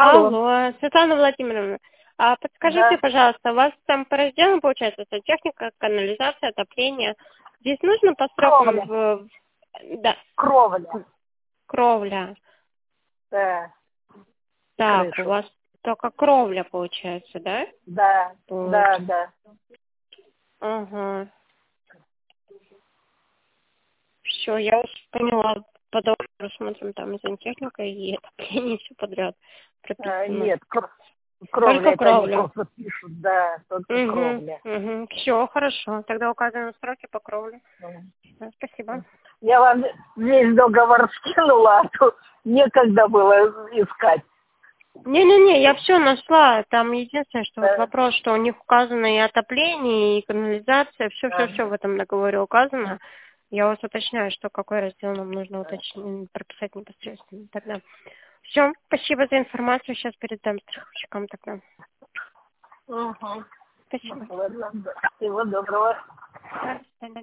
Алло. Алло, Светлана Владимировна, подскажите, Да. пожалуйста, у вас там по разделам, получается, сантехника, канализация, отопление. Здесь нужно по срокам Кровля. да, Кровля. кровля. Да. Так, у Крышу. вас только кровля, получается, да? Да. Вот. Да, да. Ага. Все, я уже поняла. По договору смотрим, там и сантехника, и отопление, все подряд прописано. Нет, кровля, Только это они кровля. просто пишут, да, только Угу, кровля. угу. Все, хорошо. Тогда указаны сроки по кровле. Мгм. Да, спасибо. Я вам весь договор скинула, а то некогда было искать. Не-не-не, я все нашла. Там единственное, что вот Да. вопрос, что у них указано и отопление, и канализация, все-все-все в Ага. этом договоре указано. Я вас уточняю, что какой раздел нам нужно уточнить, прописать непосредственно. Тогда все, спасибо за информацию. Сейчас передам страховщикам тогда. Угу. Спасибо. Ладно, всего доброго. Да, до свидания.